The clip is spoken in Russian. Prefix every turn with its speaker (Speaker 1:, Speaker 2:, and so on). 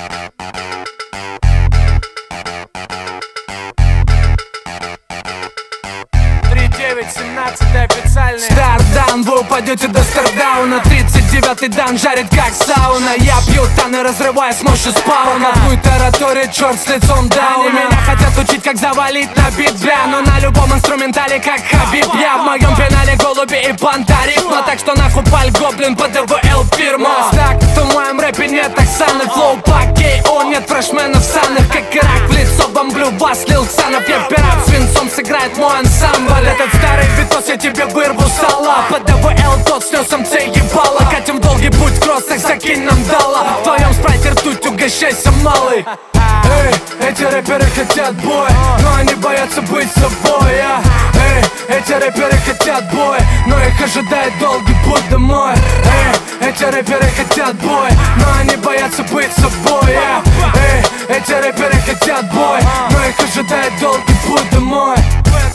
Speaker 1: Официальный Стардаун, вы упадете до Стардауна. 39-й дан жарит как сауна. Я пью таны, разрывая с мощью спауна. Будет тараторит черт с лицом дауна. Они меня хотят учить, как завалить на бит бля, но на любом инструментале, как Хабиб. Я в моем пенале голуби и пантариф. Но так что нахуй паль гоблин по ДВЛ фирма. Так, то в моем рэпе нет Оксаны. Флоу пакей, он нет фрешменов саных. Как Ирак в лицо бомблю вас, Лил Ксанов. Я пират, свинцом сыграет мой ансамбль. Этот старый битос я тебе вырву сала. По ДВЛ тот снес МЦ ебало. Катим долгий путь в кроссах, закинь нам дала. В твоем спрайте ртуть, угощайся, малый. Эй, эти рэперы хотят боя, но они боятся быть собой. Эй, эти рэперы хотят боя, но их ожидает долгий путь домой. Эй, эти рэперы хотят боя, но они боятся быть собой. Эй, эти рэперы хотят боя, но их ожидает долгий путь домой.